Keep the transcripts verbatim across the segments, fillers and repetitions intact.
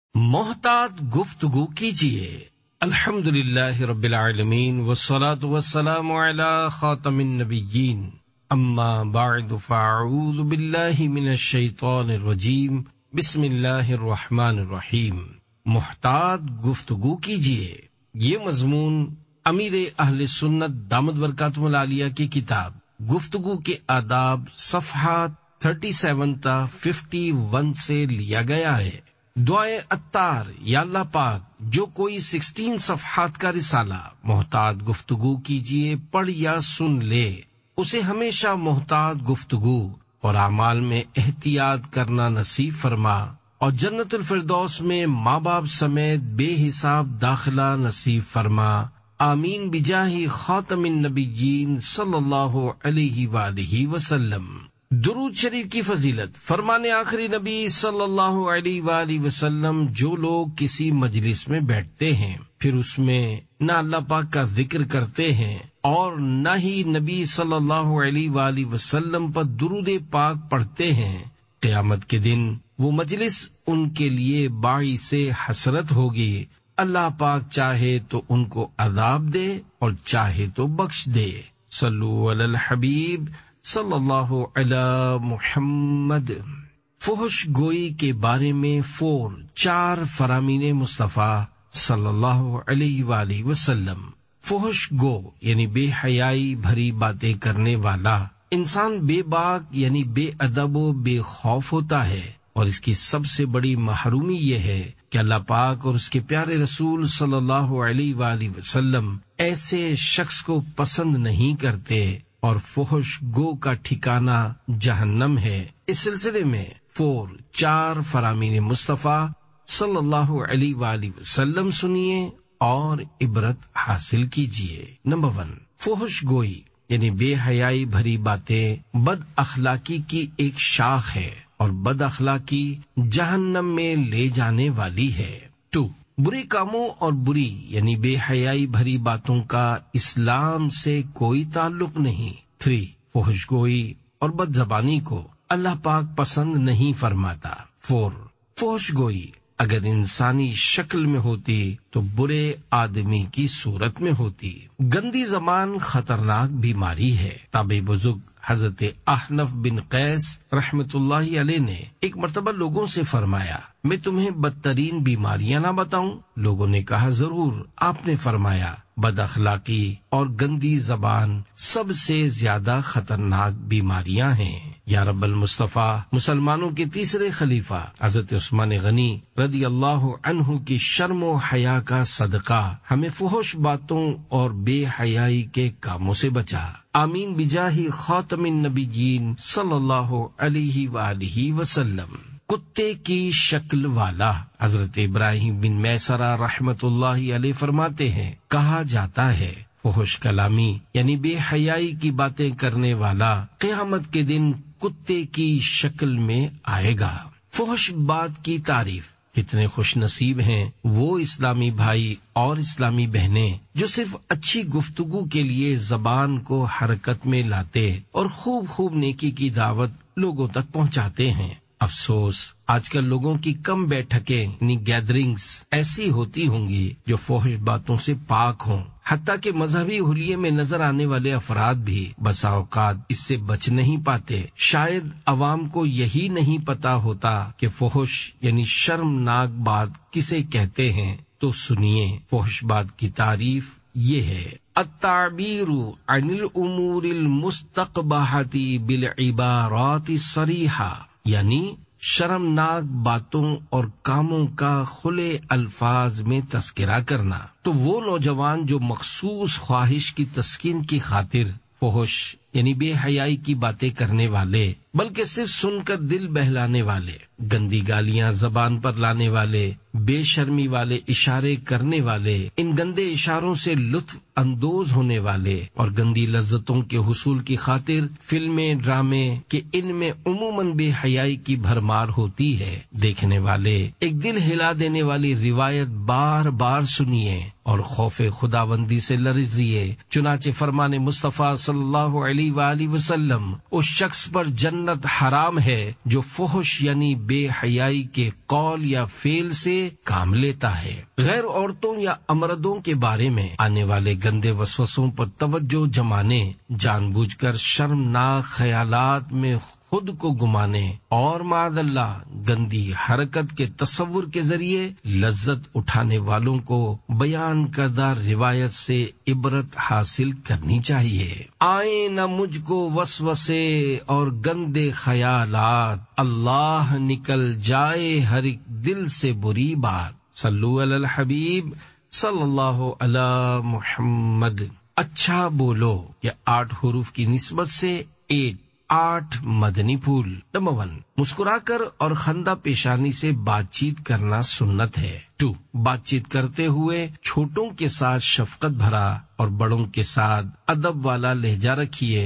محتاط گفتگو کیجیے۔ الحمدللہ رب العالمین والصلاة والسلام علی خاتم النبیین، اما بعد فاعوذ باللہ من الشیطان الرجیم، بسم اللہ الرحمن الرحیم۔ محتاط گفتگو کیجیے، یہ مضمون امیر اہل سنت دامت برکاتہ العالیہ کی کتاب گفتگو کے آداب صفحہ سینتیس تا اکیاون سے لیا گیا ہے۔ دعائے اتار، یا اللہ پاک جو کوئی سکسٹین صفحات کا رسالہ محتاط گفتگو کیجیے پڑھ یا سن لے، اسے ہمیشہ محتاط گفتگو اور اعمال میں احتیاط کرنا نصیب فرما، اور جنت الفردوس میں ماں باپ سمیت بے حساب داخلہ نصیب فرما، آمین بجاہ خاتم النبیین صلی اللہ علیہ وآلہ وسلم۔ درود شریف کی فضیلت۔ فرمانے آخری نبی صلی اللہ علیہ وآلہ وسلم، جو لوگ کسی مجلس میں بیٹھتے ہیں پھر اس میں نہ اللہ پاک کا ذکر کرتے ہیں اور نہ ہی نبی صلی اللہ علیہ وآلہ وسلم پر درود پاک پڑھتے ہیں، قیامت کے دن وہ مجلس ان کے لیے باعث حسرت ہوگی۔ اللہ پاک چاہے تو ان کو عذاب دے اور چاہے تو بخش دے۔ صلو علی الحبیب صلی اللہ علی محمد۔ فحش گوئی کے بارے میں فور چار فرامین مصطفیٰ صلی اللہ علیہ وآلہ وسلم۔ فحش گو یعنی بے حیائی بھری باتیں کرنے والا انسان بے باک یعنی بے ادب و بے خوف ہوتا ہے، اور اس کی سب سے بڑی محرومی یہ ہے کہ اللہ پاک اور اس کے پیارے رسول صلی اللہ علیہ وآلہ وسلم ایسے شخص کو پسند نہیں کرتے، اور فحش گو کا ٹھکانہ جہنم ہے۔ اس سلسلے میں فور چار فرامین مصطفیٰ صلی اللہ علیہ وآلہ وسلم سنیے اور عبرت حاصل کیجیے۔ نمبر ون، فحش گوئی یعنی بے حیائی بھری باتیں بد اخلاقی کی ایک شاخ ہے، اور بد اخلاقی جہنم میں لے جانے والی ہے۔ ٹو، برے کاموں اور بری یعنی بے حیائی بھری باتوں کا اسلام سے کوئی تعلق نہیں۔ تھری، فحش گوئی اور بد زبانی کو اللہ پاک پسند نہیں فرماتا۔ فور، فحش گوئی اگر انسانی شکل میں ہوتی تو برے آدمی کی صورت میں ہوتی۔ گندی زبان خطرناک بیماری ہے۔ تابعی بزرگ حضرت احنف بن قیس رحمت اللہ علیہ نے ایک مرتبہ لوگوں سے فرمایا، میں تمہیں بدترین بیماریاں نہ بتاؤں؟ لوگوں نے کہا ضرور۔ آپ نے فرمایا، بد اخلاقی اور گندی زبان سب سے زیادہ خطرناک بیماریاں ہیں۔ یا رب المصطفیٰ، مسلمانوں کے تیسرے خلیفہ حضرت عثمان غنی رضی اللہ عنہ کی شرم و حیا کا صدقہ ہمیں فحش باتوں اور بے حیائی کے کاموں سے بچا، آمین بجاہ خاتم النبیین صلی اللہ علیہ وآلہ وسلم۔ کتے کی شکل والا حضرت ابراہیم بن میسرہ رحمت اللہ علیہ فرماتے ہیں، کہا جاتا ہے فحش کلامی یعنی بے حیائی کی باتیں کرنے والا قیامت کے دن کتے کی شکل میں آئے گا۔ فحش بات کی تعریف۔ کتنے خوش نصیب ہیں وہ اسلامی بھائی اور اسلامی بہنیں جو صرف اچھی گفتگو کے لیے زبان کو حرکت میں لاتے اور خوب خوب نیکی کی دعوت لوگوں تک پہنچاتے ہیں۔ افسوس، آج کل لوگوں کی کم بیٹھکیں یعنی گیدرنگز ایسی ہوتی ہوں گی جو فحش باتوں سے پاک ہوں، حتیٰ کہ مذہبی حلیے میں نظر آنے والے افراد بھی بسا اوقات اس سے بچ نہیں پاتے۔ شاید عوام کو یہی نہیں پتا ہوتا کہ فحش یعنی شرمناک بات کسے کہتے ہیں، تو سنیے فحش بات کی تعریف یہ ہے: التعبیر عن الامور المستقبحۃ بالعبارات الصریحہ، یعنی شرمناک باتوں اور کاموں کا کھلے الفاظ میں تذکرہ کرنا۔ تو وہ نوجوان جو مخصوص خواہش کی تسکین کی خاطر فحش یعنی بے حیائی کی باتیں کرنے والے، بلکہ صرف سن کر دل بہلانے والے، گندی گالیاں زبان پر لانے والے، بے شرمی والے اشارے کرنے والے، ان گندے اشاروں سے لطف اندوز ہونے والے اور گندی لذتوں کے حصول کی خاطر فلمیں ڈرامے کہ ان میں عموماً بے حیائی کی بھرمار ہوتی ہے، دیکھنے والے ایک دل ہلا دینے والی روایت بار بار سنیے اور خوف خداوندی سے لرزیے۔ چنانچہ فرمان مصطفیٰ صلی اللہ علیہ وآلہ وسلم اس شخص پر جنت جنت حرام ہے جو فحش یعنی بے حیائی کے قول یا فعل سے کام لیتا ہے۔ غیر عورتوں یا امردوں کے بارے میں آنے والے گندے وسوسوں پر توجہ جمانے، جان بوجھ کر شرمناک خیالات میں خود کو گمانے اور معاذ اللہ گندی حرکت کے تصور کے ذریعے لذت اٹھانے والوں کو بیان کردہ روایت سے عبرت حاصل کرنی چاہیے۔ آئیں نہ مجھ کو وسوسے اور گندے خیالات، اللہ نکل جائے ہر ایک دل سے بری بات۔ صلو علی الحبیب صلی اللہ علی محمد۔ اچھا بولو یہ آٹھ حروف کی نسبت سے ایٹ آٹھ مدنی پھول۔ نمبر ون، مسکرا کر اور خندہ پیشانی سے بات چیت کرنا سنت ہے۔ ٹو، بات چیت کرتے ہوئے چھوٹوں کے ساتھ شفقت بھرا اور بڑوں کے ساتھ ادب والا لہجہ رکھیے،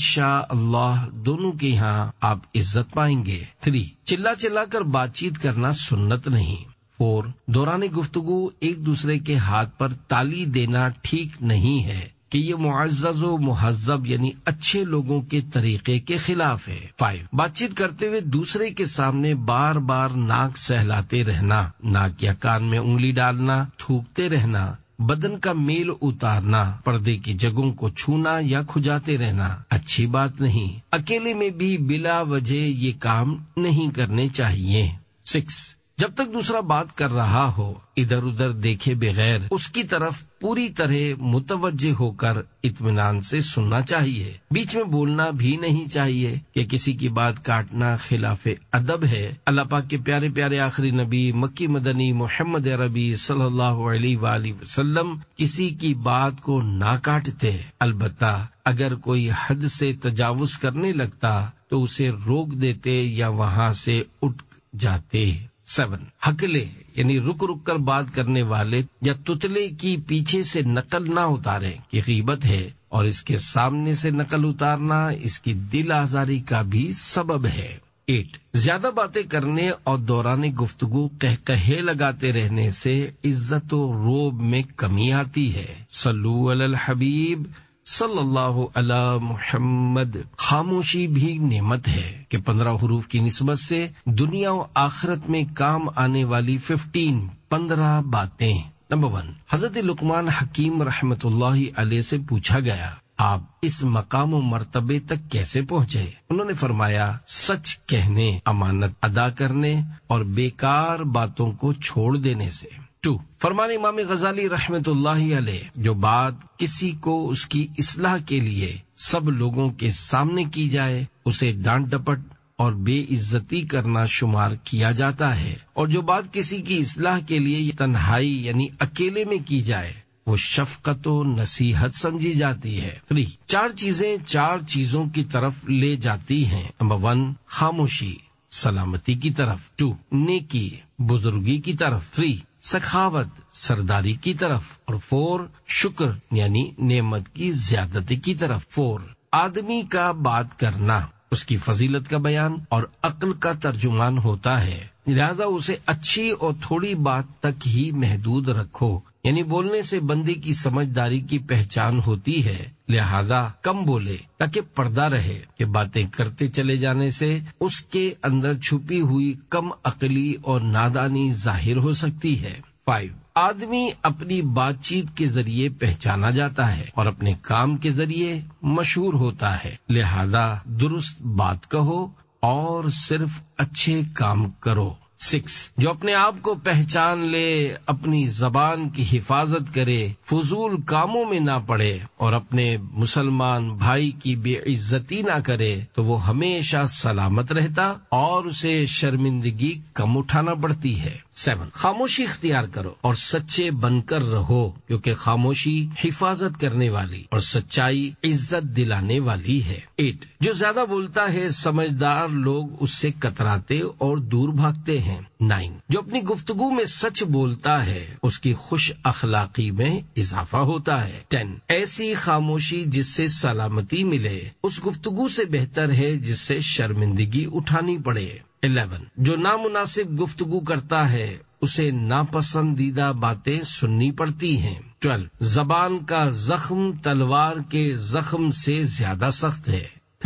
انشاءاللہ دونوں کے یہاں آپ عزت پائیں گے۔ تھری، چلا چلا کر بات چیت کرنا سنت نہیں۔ فور، دوران گفتگو ایک دوسرے کے ہاتھ پر تالی دینا ٹھیک نہیں ہے کہ یہ معزز و مہذب یعنی اچھے لوگوں کے طریقے کے خلاف ہے۔ فائیو، بات چیت کرتے ہوئے دوسرے کے سامنے بار بار ناک سہلاتے رہنا، ناک یا کان میں انگلی ڈالنا، تھوکتے رہنا، بدن کا میل اتارنا، پردے کی جگہوں کو چھونا یا کھجاتے رہنا اچھی بات نہیں۔ اکیلے میں بھی بلا وجہ یہ کام نہیں کرنے چاہیے۔ سکس، جب تک دوسرا بات کر رہا ہو ادھر ادھر دیکھے بغیر اس کی طرف پوری طرح متوجہ ہو کر اطمینان سے سننا چاہیے۔ بیچ میں بولنا بھی نہیں چاہیے کہ کسی کی بات کاٹنا خلاف ادب ہے۔ اللہ پاک کے پیارے پیارے آخری نبی مکی مدنی محمد عربی صلی اللہ علیہ وآلہ وسلم کسی کی بات کو نہ کاٹتے، البتہ اگر کوئی حد سے تجاوز کرنے لگتا تو اسے روک دیتے یا وہاں سے اٹھ جاتے۔ سیون، ہکلے یعنی رک رک کر بات کرنے والے یا تتلے کی پیچھے سے نقل نہ اتارے کہ غیبت ہے، اور اس کے سامنے سے نقل اتارنا اس کی دل آزاری کا بھی سبب ہے۔ ایٹ، زیادہ باتیں کرنے اور دوران گفتگو قہقہے لگاتے رہنے سے عزت و روب میں کمی آتی ہے۔ صلو علی الحبیب صلی اللہ علی محمد۔ خاموشی بھی نعمت ہے کہ پندرہ حروف کی نسبت سے دنیا و آخرت میں کام آنے والی ففٹین پندرہ باتیں۔ نمبر ون، حضرت لقمان حکیم رحمت اللہ علیہ سے پوچھا گیا آپ اس مقام و مرتبے تک کیسے پہنچے؟ انہوں نے فرمایا سچ کہنے، امانت ادا کرنے اور بیکار باتوں کو چھوڑ دینے سے۔ ٹو، فرمان امام غزالی رحمت اللہ علیہ، جو بات کسی کو اس کی اصلاح کے لیے سب لوگوں کے سامنے کی جائے اسے ڈانٹ ڈپٹ اور بے عزتی کرنا شمار کیا جاتا ہے، اور جو بات کسی کی اصلاح کے لیے تنہائی یعنی اکیلے میں کی جائے وہ شفقت و نصیحت سمجھی جاتی ہے۔ تھری، چار چیزیں چار چیزوں کی طرف لے جاتی ہیں۔ نمبر ون، خاموشی سلامتی کی طرف، ٹو، نیکی بزرگی کی طرف، تھری، سخاوت سرداری کی طرف، اور فور، شکر یعنی نعمت کی زیادتی کی طرف۔ فور، آدمی کا بات کرنا اس کی فضیلت کا بیان اور عقل کا ترجمان ہوتا ہے، لہذا اسے اچھی اور تھوڑی بات تک ہی محدود رکھو، یعنی بولنے سے بندے کی سمجھداری کی پہچان ہوتی ہے، لہذا کم بولے تاکہ پردہ رہے کہ باتیں کرتے چلے جانے سے اس کے اندر چھپی ہوئی کم عقلی اور نادانی ظاہر ہو سکتی ہے۔ فائیو، آدمی اپنی بات چیت کے ذریعے پہچانا جاتا ہے اور اپنے کام کے ذریعے مشہور ہوتا ہے، لہذا درست بات کہو اور صرف اچھے کام کرو۔ سکس، جو اپنے آپ کو پہچان لے، اپنی زبان کی حفاظت کرے، فضول کاموں میں نہ پڑے اور اپنے مسلمان بھائی کی بے عزتی نہ کرے تو وہ ہمیشہ سلامت رہتا اور اسے شرمندگی کم اٹھانا پڑتی ہے۔ سیون، خاموشی اختیار کرو اور سچے بن کر رہو، کیونکہ خاموشی حفاظت کرنے والی اور سچائی عزت دلانے والی ہے۔ ایٹ، جو زیادہ بولتا ہے سمجھدار لوگ اس سے کتراتے اور دور بھاگتے ہیں۔ نائن، جو اپنی گفتگو میں سچ بولتا ہے اس کی خوش اخلاقی میں اضافہ ہوتا ہے۔ ٹین، ایسی خاموشی جس سے سلامتی ملے اس گفتگو سے بہتر ہے جس سے شرمندگی اٹھانی پڑے۔ الیون، جو نامناسب گفتگو کرتا ہے اسے ناپسندیدہ باتیں سننی پڑتی ہیں۔ ٹویلو، زبان کا زخم تلوار کے زخم سے زیادہ سخت ہے۔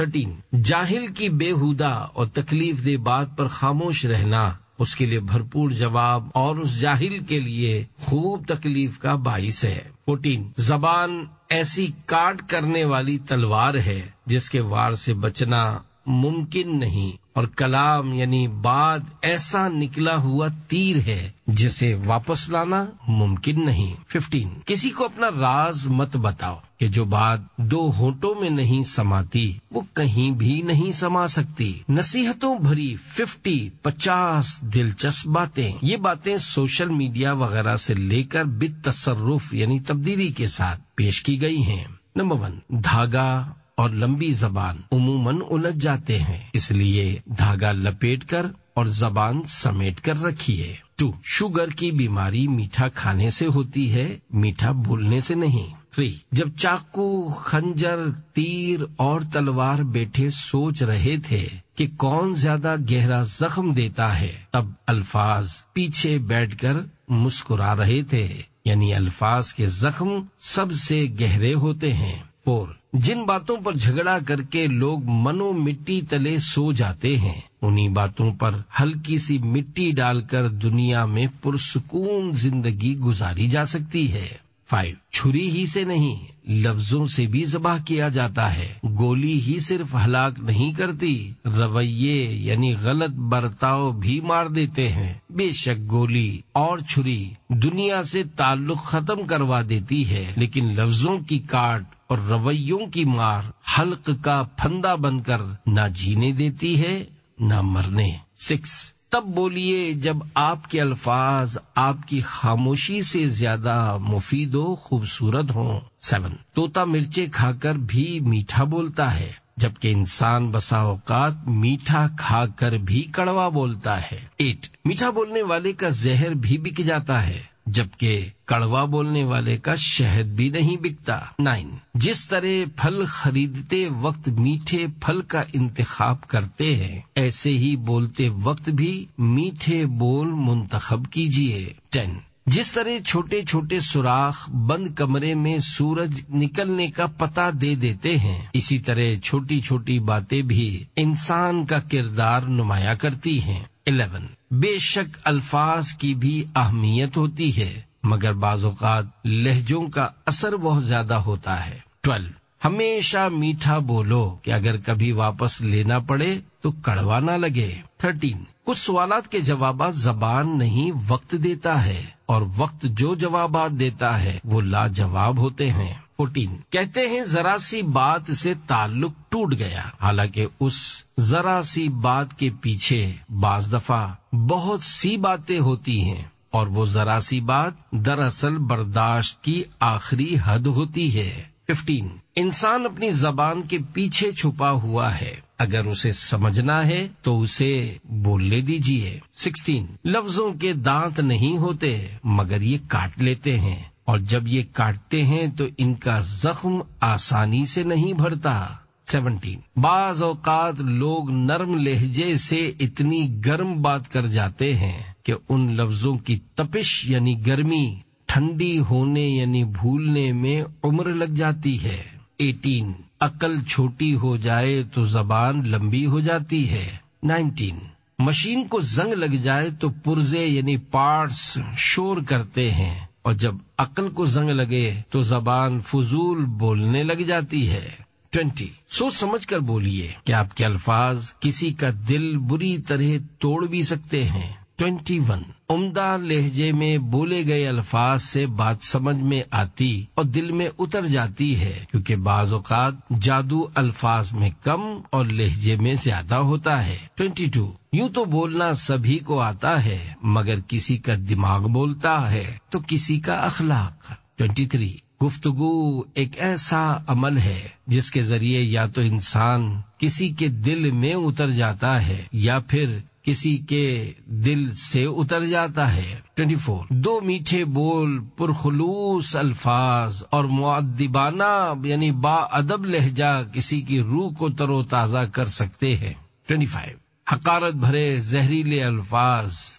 تھرٹین جاہل کی بےہودہ اور تکلیف دہ بات پر خاموش رہنا اس کے لیے بھرپور جواب اور اس جاہل کے لیے خوب تکلیف کا باعث ہے. فورٹین زبان ایسی کاٹ کرنے والی تلوار ہے جس کے وار سے بچنا ممکن نہیں، اور کلام یعنی بات ایسا نکلا ہوا تیر ہے جسے واپس لانا ممکن نہیں. ففٹین کسی کو اپنا راز مت بتاؤ کہ جو بات دو ہونٹوں میں نہیں سماتی وہ کہیں بھی نہیں سما سکتی. نصیحتوں بھری ففٹی پچاس دلچسپ باتیں. یہ باتیں سوشل میڈیا وغیرہ سے لے کر بالتصرف یعنی تبدیلی کے ساتھ پیش کی گئی ہیں. نمبر ون دھاگا اور لمبی زبان عموماً الجھ جاتے ہیں، اس لیے دھاگا لپیٹ کر اور زبان سمیٹ کر رکھیے. ٹو شوگر کی بیماری میٹھا کھانے سے ہوتی ہے، میٹھا بھولنے سے نہیں. تھری جب چاقو، خنجر، تیر اور تلوار بیٹھے سوچ رہے تھے کہ کون زیادہ گہرا زخم دیتا ہے، تب الفاظ پیچھے بیٹھ کر مسکرا رہے تھے، یعنی الفاظ کے زخم سب سے گہرے ہوتے ہیں. فور جن باتوں پر جھگڑا کر کے لوگ منو مٹی تلے سو جاتے ہیں، انہی باتوں پر ہلکی سی مٹی ڈال کر دنیا میں پرسکون زندگی گزاری جا سکتی ہے. فائیو چھری ہی سے نہیں لفظوں سے بھی ذبح کیا جاتا ہے. گولی ہی صرف ہلاک نہیں کرتی، رویے یعنی غلط برتاؤ بھی مار دیتے ہیں. بے شک گولی اور چھری دنیا سے تعلق ختم کروا دیتی ہے، لیکن لفظوں کی کاٹ اور رویوں کی مار حلق کا پھندا بن کر نہ جینے دیتی ہے نہ مرنے. سکس تب بولیے جب آپ کے الفاظ آپ کی خاموشی سے زیادہ مفید و خوبصورت ہوں. سیون طوطا مرچیں کھا کر بھی میٹھا بولتا ہے، جبکہ انسان بسا اوقات میٹھا کھا کر بھی کڑوا بولتا ہے. ایٹ میٹھا بولنے والے کا زہر بھی بک جاتا ہے، جبکہ کڑوا بولنے والے کا شہد بھی نہیں بکتا. نائن جس طرح پھل خریدتے وقت میٹھے پھل کا انتخاب کرتے ہیں، ایسے ہی بولتے وقت بھی میٹھے بول منتخب کیجیے. ٹین جس طرح چھوٹے چھوٹے سوراخ بند کمرے میں سورج نکلنے کا پتہ دے دیتے ہیں، اسی طرح چھوٹی چھوٹی باتیں بھی انسان کا کردار نمایاں کرتی ہیں. الیون بے شک الفاظ کی بھی اہمیت ہوتی ہے، مگر بعض اوقات لہجوں کا اثر بہت زیادہ ہوتا ہے. ٹویلو ہمیشہ میٹھا بولو کہ اگر کبھی واپس لینا پڑے تو کڑوا نہ لگے. تھرٹین کچھ سوالات کے جوابات زبان نہیں وقت دیتا ہے، اور وقت جو جوابات دیتا ہے وہ لاجواب ہوتے ہیں. فورٹین کہتے ہیں ذرا سی بات سے تعلق ٹوٹ گیا، حالانکہ اس ذرا سی بات کے پیچھے بعض دفعہ بہت سی باتیں ہوتی ہیں، اور وہ ذرا سی بات دراصل برداشت کی آخری حد ہوتی ہے. ففٹین انسان اپنی زبان کے پیچھے چھپا ہوا ہے، اگر اسے سمجھنا ہے تو اسے بولنے دیجیے. سکسٹین لفظوں کے دانت نہیں ہوتے مگر یہ کاٹ لیتے ہیں، اور جب یہ کاٹتے ہیں تو ان کا زخم آسانی سے نہیں بھرتا. سیونٹین بعض اوقات لوگ نرم لہجے سے اتنی گرم بات کر جاتے ہیں کہ ان لفظوں کی تپش یعنی گرمی ٹھنڈی ہونے یعنی بھولنے میں عمر لگ جاتی ہے. ایٹین عقل چھوٹی ہو جائے تو زبان لمبی ہو جاتی ہے. نائنٹین مشین کو زنگ لگ جائے تو پرزے یعنی پارٹس شور کرتے ہیں، اور جب عقل کو زنگ لگے تو زبان فضول بولنے لگ جاتی ہے. ٹوینٹی سوچ سمجھ کر بولیے کہ آپ کے الفاظ کسی کا دل بری طرح توڑ بھی سکتے ہیں. ٹوینٹی ون عمدہ لہجے میں بولے گئے الفاظ سے بات سمجھ میں آتی اور دل میں اتر جاتی ہے، کیونکہ بعض اوقات جادو الفاظ میں کم اور لہجے میں زیادہ ہوتا ہے. ٹوینٹی ٹو یوں تو بولنا سبھی کو آتا ہے، مگر کسی کا دماغ بولتا ہے تو کسی کا اخلاق. ٹوینٹی تھری گفتگو ایک ایسا عمل ہے جس کے ذریعے یا تو انسان کسی کے دل میں اتر جاتا ہے یا پھر کسی کے دل سے اتر جاتا ہے. ٹوینٹی فور دو میٹھے بول، پرخلوص الفاظ اور مؤدبانہ یعنی با ادب لہجہ کسی کی روح کو تر و تازہ کر سکتے ہیں. ٹوینٹی فائیو حقارت بھرے زہریلے الفاظ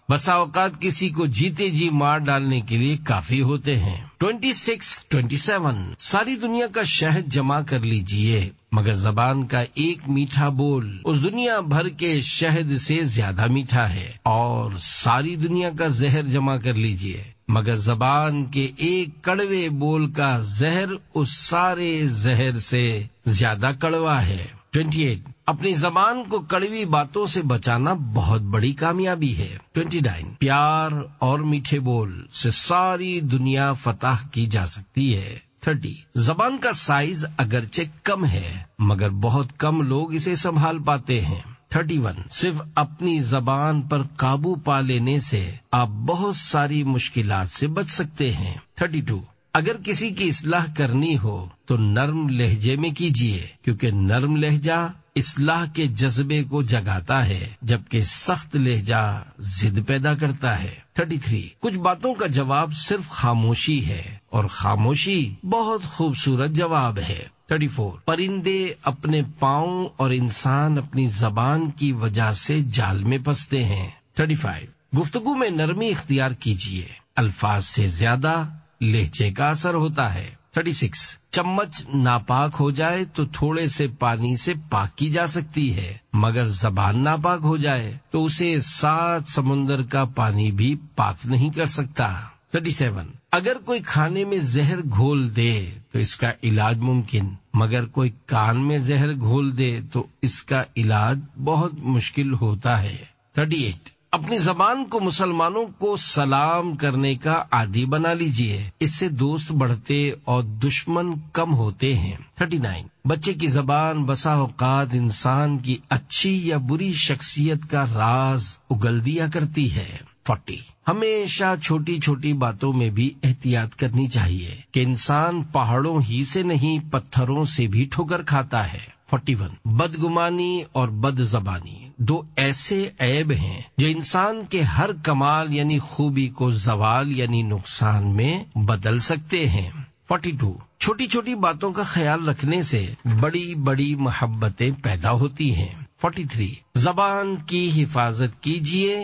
بسا اوقات کسی کو جیتے جی مار ڈالنے کے لیے کافی ہوتے ہیں۔ ٹوئنٹی سکس ٹوئنٹی سیون ساری دنیا کا شہد جمع کر لیجئے مگر زبان کا ایک میٹھا بول اس دنیا بھر کے شہد سے زیادہ میٹھا ہے، اور ساری دنیا کا زہر جمع کر لیجئے مگر زبان کے ایک کڑوے بول کا زہر اس سارے زہر سے زیادہ کڑوا ہے۔ ٹوئنٹی ایٹ اپنی زبان کو کڑوی باتوں سے بچانا بہت بڑی کامیابی ہے۔ ٹوئنٹی نائن پیار اور میٹھے بول سے ساری دنیا فتح کی جا سکتی ہے۔ تھرٹی زبان کا سائز اگرچہ کم ہے مگر بہت کم لوگ اسے سنبھال پاتے ہیں۔ تھرٹی ون صرف اپنی زبان پر قابو پا لینے سے آپ بہت ساری مشکلات سے بچ سکتے ہیں۔ تھرٹی ٹو اگر کسی کی اصلاح کرنی ہو تو نرم لہجے میں کیجیے، کیونکہ نرم لہجہ اصلاح کے جذبے کو جگاتا ہے جبکہ سخت لہجہ ضد پیدا کرتا ہے۔ تھرٹی تھری کچھ باتوں کا جواب صرف خاموشی ہے، اور خاموشی بہت خوبصورت جواب ہے۔ تھرٹی فور پرندے اپنے پاؤں اور انسان اپنی زبان کی وجہ سے جال میں پھنستے ہیں۔ تھرٹی فائیو گفتگو میں نرمی اختیار کیجیے، الفاظ سے زیادہ لہجے کا اثر ہوتا ہے۔ تھرٹی سکس چمچ ناپاک ہو جائے تو تھوڑے سے پانی سے پاک کی جا سکتی ہے، مگر زبان ناپاک ہو جائے تو اسے سات سمندر کا پانی بھی پاک نہیں کر سکتا۔ تھرٹی سیون اگر کوئی کھانے میں زہر گھول دے تو اس کا علاج ممکن، مگر کوئی کان میں زہر گھول دے تو اس کا علاج بہت مشکل ہوتا ہے۔ تھرٹی ایٹ اپنی زبان کو مسلمانوں کو سلام کرنے کا عادی بنا لیجئے، اس سے دوست بڑھتے اور دشمن کم ہوتے ہیں۔ تھرٹی نائن بچے کی زبان بسا اوقات انسان کی اچھی یا بری شخصیت کا راز اگل دیا کرتی ہے۔ فورٹی ہمیشہ چھوٹی چھوٹی باتوں میں بھی احتیاط کرنی چاہیے کہ انسان پہاڑوں ہی سے نہیں پتھروں سے بھی ٹھوکر کھاتا ہے۔ فورٹی ون بدگمانی اور بد زبانی دو ایسے عیب ہیں جو انسان کے ہر کمال یعنی خوبی کو زوال یعنی نقصان میں بدل سکتے ہیں۔ فورٹی ٹو چھوٹی چھوٹی باتوں کا خیال رکھنے سے بڑی بڑی محبتیں پیدا ہوتی ہیں۔ فورٹی تھری زبان کی حفاظت کیجیے،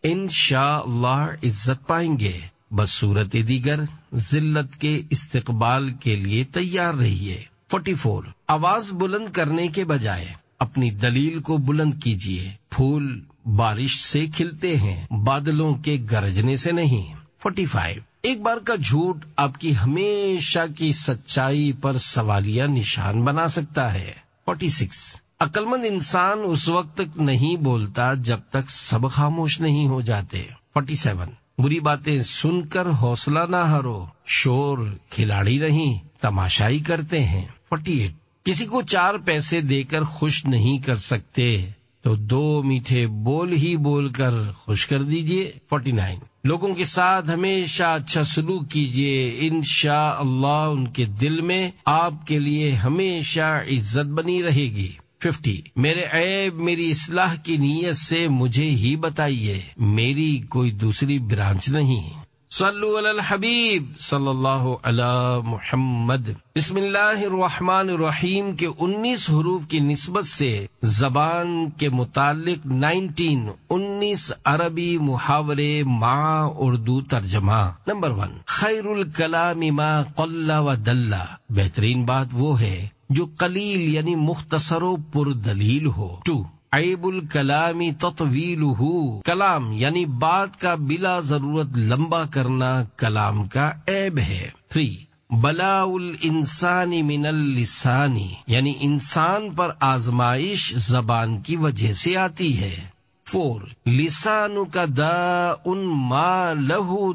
انشاءاللہ عزت پائیں گے، بس صورت دیگر ذلت کے استقبال کے لیے تیار رہیے۔ فورٹی فور آواز بلند کرنے کے بجائے اپنی دلیل کو بلند کیجیے، پھول بارش سے کھلتے ہیں، بادلوں کے گرجنے سے نہیں۔ فورٹی فائیو ایک بار کا جھوٹ آپ کی ہمیشہ کی سچائی پر سوالیہ نشان بنا سکتا ہے۔ فورٹی سکس عقل مند انسان اس وقت تک نہیں بولتا جب تک سب خاموش نہیں ہو جاتے۔ فورٹی سیون بری باتیں سن کر حوصلہ نہ ہارو، شور کھلاڑی نہیں تماشائی کرتے ہیں۔ فورٹی ایٹ کسی کو چار پیسے دے کر خوش نہیں کر سکتے تو دو میٹھے بول ہی بول کر خوش کر دیجئے۔ فورٹی نائن لوگوں کے ساتھ ہمیشہ اچھا سلوک کیجئے، انشاءاللہ ان کے دل میں آپ کے لیے ہمیشہ عزت بنی رہے گی۔ ففٹی میرے عیب میری اصلاح کی نیت سے مجھے ہی بتائیے، میری کوئی دوسری برانچ نہیں۔ صلو علی الحبیب صلی اللہ علی محمد۔ بسم اللہ الرحمن الرحیم کے انیس حروف کی نسبت سے زبان کے متعلق نائنٹین انیس عربی محاورے مع اردو ترجمہ۔ نمبر ون خیر الکلام ما قل و دل بہترین بات وہ ہے جو قلیل یعنی مختصر و پر دلیل ہو۔ ٹو عیب الکلامی تطویلہ کلام یعنی بات کا بلا ضرورت لمبا کرنا کلام کا عیب ہے۔ تھری بلاء الانسان من اللسان یعنی انسان پر آزمائش زبان کی وجہ سے آتی ہے۔ فور لسان کا داء ما لہ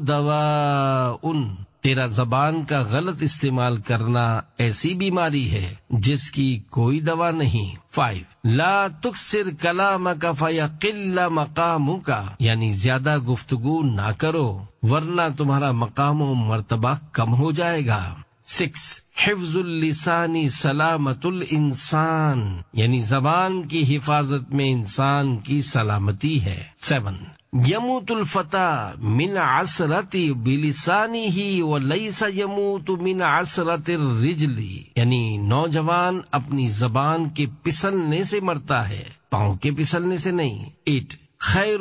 دواء تیرا زبان کا غلط استعمال کرنا ایسی بیماری ہے جس کی کوئی دوا نہیں۔ فائیو لا تکثر کلامک فیقل مقامک یعنی زیادہ گفتگو نہ کرو ورنہ تمہارا مقام و مرتبہ کم ہو جائے گا۔ سکس حفظ اللسان سلامت الانسان یعنی زبان کی حفاظت میں انسان کی سلامتی ہے۔ سیون یموت الفتى من عثرت بلسانہ ولیس یموت من عثرت الرجل یعنی نوجوان اپنی زبان کے پسلنے سے مرتا ہے، پاؤں کے پسلنے سے نہیں۔ ایٹ خیر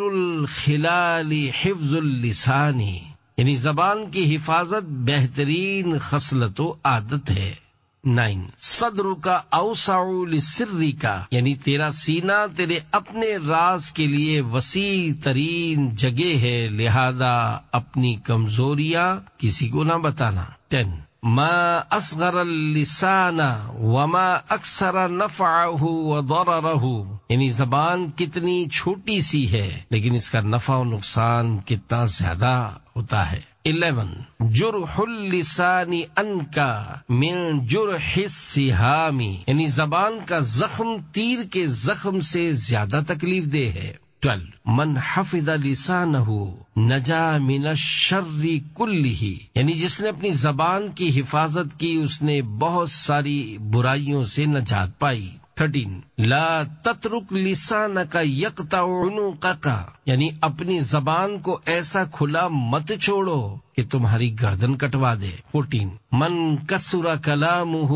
الخلال حفظ اللسان، یعنی زبان کی حفاظت بہترین خصلت و عادت ہے۔ نائن، صدر کا اوسع لسری کا، یعنی تیرا سینہ تیرے اپنے راز کے لیے وسیع ترین جگہ ہے، لہذا اپنی کمزوریاں کسی کو نہ بتانا۔ ٹین، ما اصغر اللسان وما اکثر نفعہ وضررہ، یعنی زبان کتنی چھوٹی سی ہے لیکن اس کا نفع و نقصان کتنا زیادہ ہوتا ہے۔ الیون، جرح اللسان انکا من جرح السہام، یعنی زبان کا زخم تیر کے زخم سے زیادہ تکلیف دہ ہے۔ ٹویلو، من حفظ لسانہ نجا من الشر کلہ، یعنی جس نے اپنی زبان کی حفاظت کی اس نے بہت ساری برائیوں سے نجات پائی۔ تھرٹین، لا تترک لسانک یقطع عنقک، یعنی اپنی زبان کو ایسا کھلا مت چھوڑو کہ تمہاری گردن کٹوا دے۔ فورٹین، من کثر کلامہ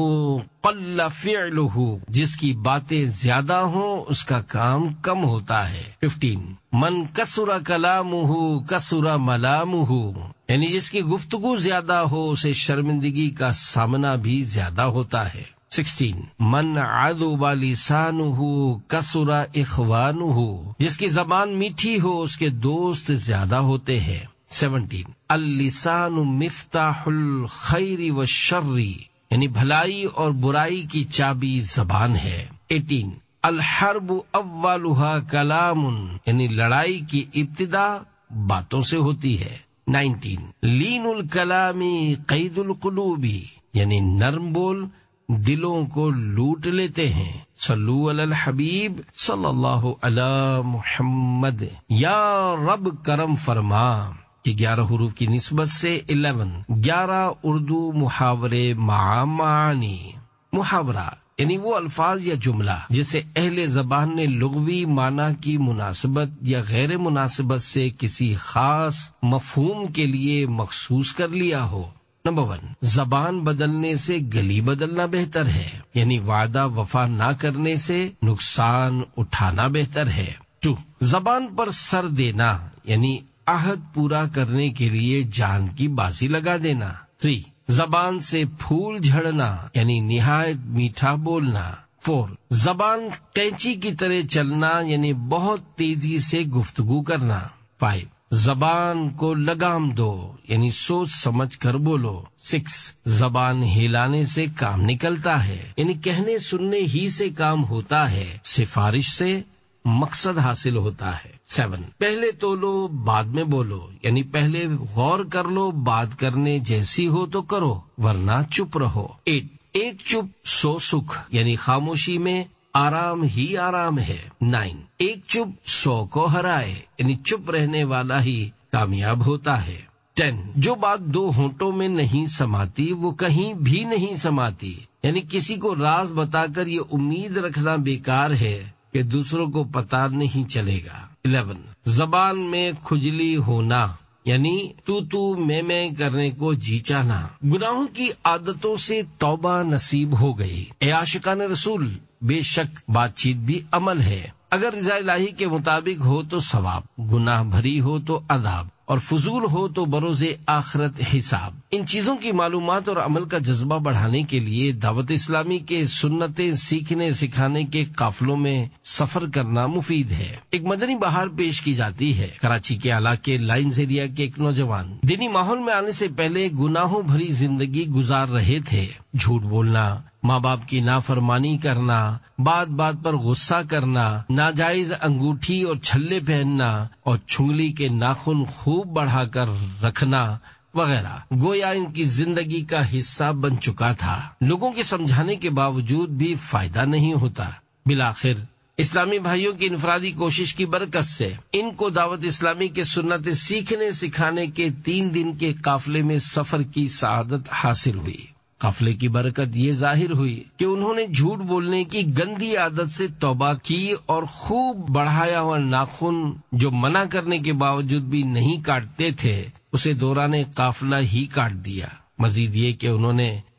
قل فعلہ، جس کی باتیں زیادہ ہوں اس کا کام کم ہوتا ہے۔ ففٹین، من کثر کلامہ کثر ملامہ، یعنی جس کی گفتگو زیادہ ہو اسے شرمندگی کا سامنا بھی زیادہ ہوتا ہے۔ سکسٹین، من عذب لسانہ کثر اخوانہ، جس کی زبان میٹھی ہو اس کے دوست زیادہ ہوتے ہیں۔ سیونٹین، اللسان مفتاح الخیر والشر، یعنی بھلائی اور برائی کی چابی زبان ہے۔ ایٹین، الحرب اولها کلام، یعنی لڑائی کی ابتدا باتوں سے ہوتی ہے۔ نائنٹین، لین الکلام قید القلوب، یعنی نرم بول دلوں کو لوٹ لیتے ہیں۔ صلو علی الحبیب صلی اللہ علی محمد۔ یا رب کرم فرما، کہ گیارہ حروف کی نسبت سے الیون، گیارہ اردو محاورے مع معانی۔ محاورہ یعنی وہ الفاظ یا جملہ جسے اہل زبان نے لغوی معنی کی مناسبت یا غیر مناسبت سے کسی خاص مفہوم کے لیے مخصوص کر لیا ہو۔ نمبر ون، زبان بدلنے سے گلی بدلنا بہتر ہے، یعنی وعدہ وفا نہ کرنے سے نقصان اٹھانا بہتر ہے۔ ٹو، زبان پر سر دینا، یعنی عہد پورا کرنے کے لیے جان کی بازی لگا دینا۔ تھری، زبان سے پھول جھڑنا، یعنی نہایت میٹھا بولنا۔ فور، زبان کینچی کی طرح چلنا، یعنی بہت تیزی سے گفتگو کرنا۔ فائیو، زبان کو لگام دو، یعنی سوچ سمجھ کر بولو۔ سکس، زبان ہلانے سے کام نکلتا ہے، یعنی کہنے سننے ہی سے کام ہوتا ہے، سفارش سے مقصد حاصل ہوتا ہے۔ سیون، پہلے تولو بعد میں بولو، یعنی پہلے غور کر لو، بات کرنے جیسی ہو تو کرو ورنہ چپ رہو۔ ایٹ، ایک چپ سو سکھ، یعنی خاموشی میں آرام ہی آرام ہے۔ نائن، ایک چپ سو کو ہرائے، یعنی چپ رہنے والا ہی کامیاب ہوتا ہے۔ ٹین، جو بات دو ہونٹوں میں نہیں سماتی وہ کہیں بھی نہیں سماتی، یعنی کسی کو راز بتا کر یہ امید رکھنا بیکار ہے کہ دوسروں کو پتہ نہیں چلے گا۔ الیون، زبان میں کھجلی ہونا، یعنی تو تو میں میں کرنے کو جی چاہنا۔ گناہوں کی عادتوں سے توبہ نصیب ہو گئی۔ اے عاشقان رسول، بے شک بات چیت بھی عمل ہے، اگر رضا الہی کے مطابق ہو تو ثواب، گناہ بھری ہو تو عذاب، اور فضول ہو تو بروز آخرت حساب۔ ان چیزوں کی معلومات اور عمل کا جذبہ بڑھانے کے لیے دعوت اسلامی کے سنتیں سیکھنے سکھانے کے قافلوں میں سفر کرنا مفید ہے۔ ایک مدنی بہار پیش کی جاتی ہے۔ کراچی کے علاقے لائنز ایریا کے ایک نوجوان دینی ماحول میں آنے سے پہلے گناہوں بھری زندگی گزار رہے تھے۔ جھوٹ بولنا، ماں باپ کی نافرمانی کرنا، بات بات پر غصہ کرنا، ناجائز انگوٹھی اور چھلے پہننا اور چھنگلی کے ناخن خوب بڑھا کر رکھنا وغیرہ گویا ان کی زندگی کا حصہ بن چکا تھا۔ لوگوں کے سمجھانے کے باوجود بھی فائدہ نہیں ہوتا۔ بالآخر اسلامی بھائیوں کی انفرادی کوشش کی برکت سے ان کو دعوت اسلامی کے سنتیں سیکھنے سکھانے کے تین دن کے قافلے میں سفر کی سعادت حاصل ہوئی۔ قافلے کی برکت یہ ظاہر ہوئی کہ انہوں نے جھوٹ بولنے کی گندی عادت سے توبہ کی اور خوب بڑھایا ہوا ناخن جو منع کرنے کے باوجود بھی نہیں کاٹتے تھے اسے دوران قافلہ ہی کاٹ دیا۔ مزید یہ کہ انہوں نے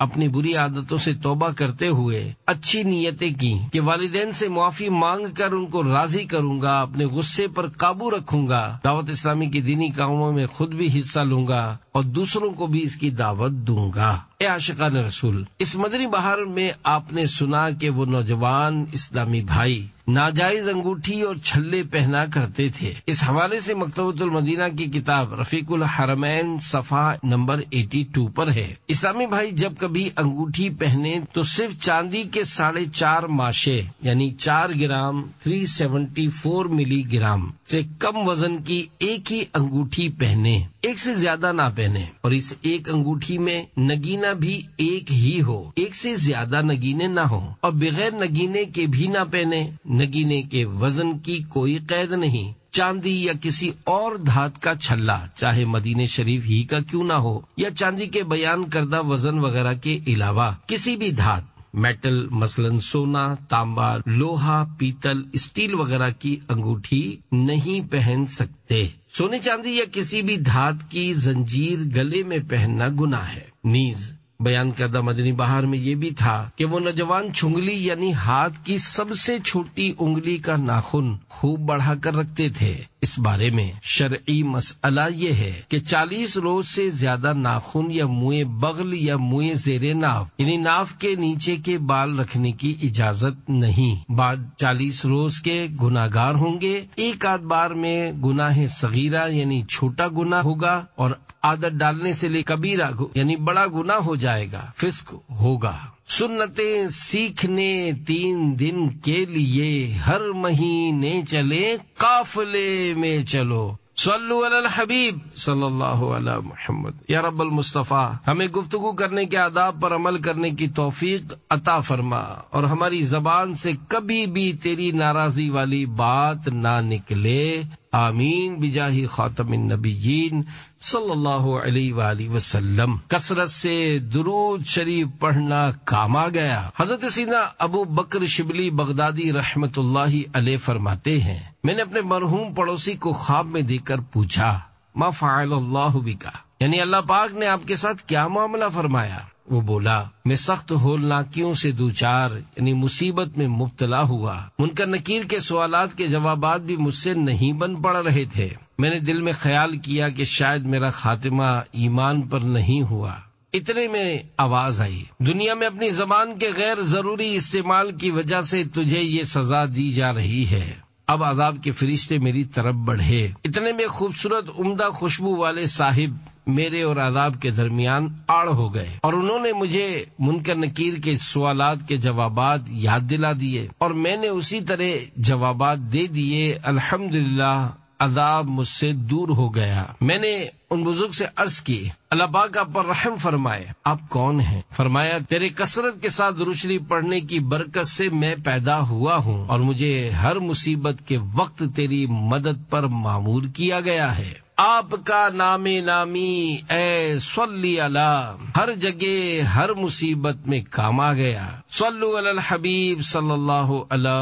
اپنی بری عادتوں سے توبہ کرتے ہوئے اچھی نیتیں کی کہ والدین سے معافی مانگ کر ان کو راضی کروں گا، اپنے غصے پر قابو رکھوں گا، دعوت اسلامی کی دینی کاموں میں خود بھی حصہ لوں گا اور دوسروں کو بھی اس کی دعوت دوں گا۔ اے عاشقان رسول، اس مدنی بہار میں آپ نے سنا کہ وہ نوجوان اسلامی بھائی ناجائز انگوٹھی اور چھلے پہنا کرتے تھے۔ اس حوالے سے مکتبۃ المدینہ کی کتاب رفیق الحرمین صفحہ نمبر اٹھاسی پر ہے، اسلامی بھائی جب کبھی انگوٹھی پہنے تو صرف چاندی کے ساڑھے چار ماشے یعنی چار گرام تین سو چوہتر ملی گرام سے کم وزن کی ایک ہی انگوٹھی پہنے، ایک سے زیادہ نہ پہنے، اور اس ایک انگوٹھی میں نگینہ بھی ایک ہی ہو، ایک سے زیادہ نگینے نہ ہوں، اور بغیر نگینے کے بھی نہ پہنے۔ نگینے کے وزن کی کوئی قید نہیں، چاندی یا کسی اور دھات کا چھلا چاہے مدینے شریف ہی کا کیوں نہ ہو، یا چاندی کے بیان کردہ وزن وغیرہ کے علاوہ کسی بھی دھات، میٹل مثلا سونا، تانبا، لوہا، پیتل، اسٹیل وغیرہ کی انگوٹھی نہیں پہن سکتے۔ سونے چاندی یا کسی بھی دھات کی زنجیر گلے میں پہننا گناہ ہے۔ نیز بیان کردہ مدنی بہار میں یہ بھی تھا کہ وہ نوجوان چھنگلی یعنی ہاتھ کی سب سے چھوٹی انگلی کا ناخن خوب بڑھا کر رکھتے تھے۔ اس بارے میں شرعی مسئلہ یہ ہے کہ چالیس روز سے زیادہ ناخن یا منہ بغل یا منہ زیر ناف یعنی ناف کے نیچے کے بال رکھنے کی اجازت نہیں۔ بعد چالیس روز کے گناہگار ہوں گے، ایک آدھ بار میں گناہ صغیرہ یعنی چھوٹا گناہ ہوگا، اور عادت ڈالنے سے لے کبیرہ یعنی بڑا گناہ ہو جائے گا، فسق ہوگا۔ سنتیں سیکھنے تین دن کے لیے ہر مہینے چلے، قافلے میں چلو۔ صلو علی الحبیب صلی اللہ علی محمد۔ یا رب المصطفیٰ، ہمیں گفتگو کرنے کے آداب پر عمل کرنے کی توفیق عطا فرما، اور ہماری زبان سے کبھی بھی تیری ناراضی والی بات نہ نکلے، آمین بجاہ خاتم النبیین صلی اللہ علیہ وآلہ وسلم۔ کثرت سے درود شریف پڑھنا کام آ گیا۔ حضرت سیدنا ابو بکر شبلی بغدادی رحمت اللہ علیہ فرماتے ہیں، میں نے اپنے مرحوم پڑوسی کو خواب میں دیکھ کر پوچھا، ما فعل اللہ بکا، یعنی اللہ پاک نے آپ کے ساتھ کیا معاملہ فرمایا؟ وہ بولا، میں سخت ہولناکیوں سے دوچار یعنی مصیبت میں مبتلا ہوا، منکر نکیر کے سوالات کے جوابات بھی مجھ سے نہیں بن پڑ رہے تھے۔ میں نے دل میں خیال کیا کہ شاید میرا خاتمہ ایمان پر نہیں ہوا۔ اتنے میں آواز آئی، دنیا میں اپنی زبان کے غیر ضروری استعمال کی وجہ سے تجھے یہ سزا دی جا رہی ہے، اب عذاب کے فرشتے میری طرف بڑھے۔ اتنے میں خوبصورت عمدہ خوشبو والے صاحب میرے اور عذاب کے درمیان آڑ ہو گئے، اور انہوں نے مجھے منکر نکیر کے سوالات کے جوابات یاد دلا دیے، اور میں نے اسی طرح جوابات دے دیے۔ الحمدللہ عذاب مجھ سے دور ہو گیا۔ میں نے ان بزرگ سے عرض کی، اللہ پاک آپ پر رحم فرمائے، آپ کون ہیں؟ فرمایا، تیرے کثرت کے ساتھ درود شریف پڑھنے کی برکت سے میں پیدا ہوا ہوں، اور مجھے ہر مصیبت کے وقت تیری مدد پر مامور کیا گیا ہے۔ آپ کا نام نامی اے صلی علی ہر جگہ ہر مصیبت میں کام آ گیا۔ صلو علی الحبیب صلی اللہ علی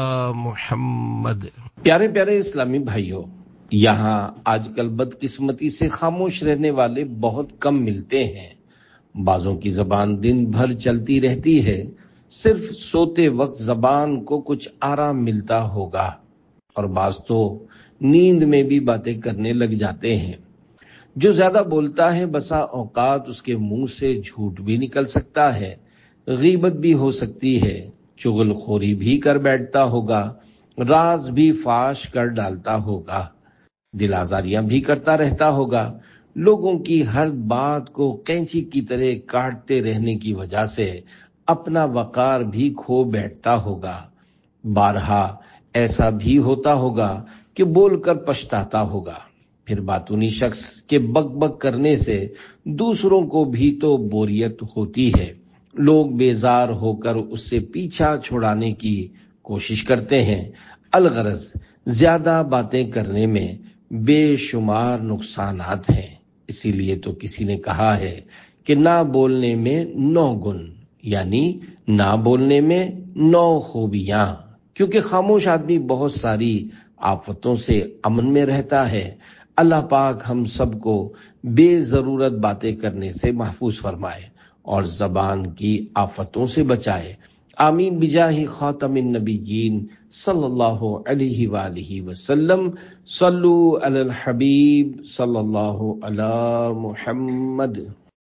محمد۔ پیارے پیارے اسلامی بھائیوں، یہاں آج کل بدقسمتی سے خاموش رہنے والے بہت کم ملتے ہیں۔ بعضوں کی زبان دن بھر چلتی رہتی ہے، صرف سوتے وقت زبان کو کچھ آرام ملتا ہوگا، اور بعض تو نیند میں بھی باتیں کرنے لگ جاتے ہیں۔ جو زیادہ بولتا ہے بسا اوقات اس کے منہ سے جھوٹ بھی نکل سکتا ہے، غیبت بھی ہو سکتی ہے، چغل خوری بھی کر بیٹھتا ہوگا، راز بھی فاش کر ڈالتا ہوگا، دل آزاریاں بھی کرتا رہتا ہوگا، لوگوں کی ہر بات کو قینچی کی طرح کاٹتے رہنے کی وجہ سے اپنا وقار بھی کھو بیٹھتا ہوگا۔ بارہا ایسا بھی ہوتا ہوگا کہ بول کر پچھتاتا ہوگا، پھر باتونی شخص کے بک بک کرنے سے دوسروں کو بھی تو بوریت ہوتی ہے، لوگ بیزار ہو کر اس سے پیچھا چھڑانے کی کوشش کرتے ہیں۔ الغرض زیادہ باتیں کرنے میں بے شمار نقصانات ہیں، اسی لیے تو کسی نے کہا ہے کہ نہ بولنے میں نو گن، یعنی نہ بولنے میں نو خوبیاں، کیونکہ خاموش آدمی بہت ساری آفتوں سے امن میں رہتا ہے۔ اللہ پاک ہم سب کو بے ضرورت باتیں کرنے سے محفوظ فرمائے۔ اور زبان کی آفتوں سے بچائے. آمین بجاہ خاتم النبیین صلی اللہ علیہ وآلہ وسلم. صلو علی الحبیب صلی اللہ علی محمد.